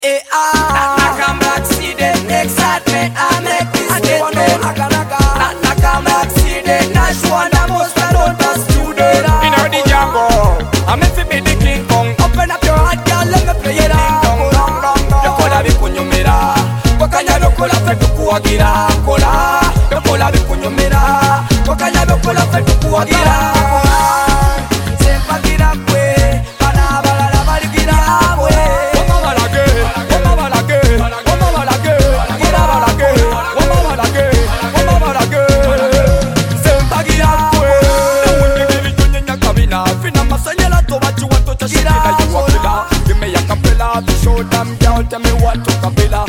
I come back, see the excitement. I make this statement. I come back, see the Nash one. I must have done the student. In the jungle, I'm if be the King Kong. Open up your heart, girl, let me play it out. Yokola bikunyumira, wakanya yokola fetu kuwagira. Kola, yokola bikunyumira, wakanya yokola fetu kuwagira. Show them girl, tell me what to kabila.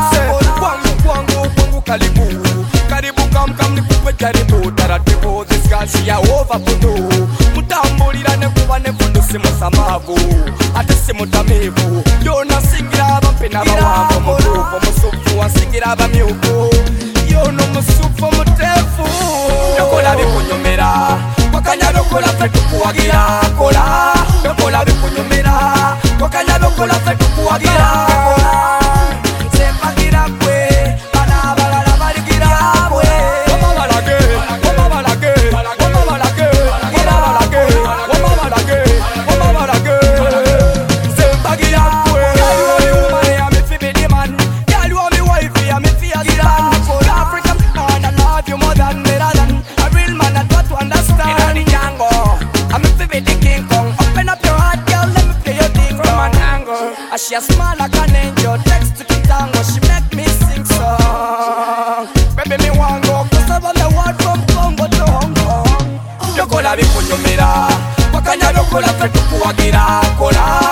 Kwangu karibu, karibu come nikupe jaribu. Taratibu this girl she a over puno. Mutambulira nekuba nefundu simusamavu, ate simutamivu. Yona singira abapena bawambo murupo musufu wansingira abamyuko. Yono musufu mutefu. Yokola bikunyumira, wakanya yokola fetu kuwagira. Kola, yokola bikunyumira, wakanya yokola fetu kuwagira. Sempagira kwe, bana balala baligira kwe. Wama balage, wama balage, wama balage, wama balage, wama balage, wama balage. Sempagira kwe. Girl you want me woman, I'm a fi the man. Girl you want me wifey, I'm a fi a man. African man, I love you more than better than a real man. I got to understand. In the jungle, I'm a fi the King Kong. Open up your heart, girl, let me play your thing from an angle. She a smile like an angel, text to the tango, she make me sing song. Baby me want go, cause I want the word from Congo to Hong Kong. Yokola bikunyumira, wakanya yokola fetu kuwagira. Kola,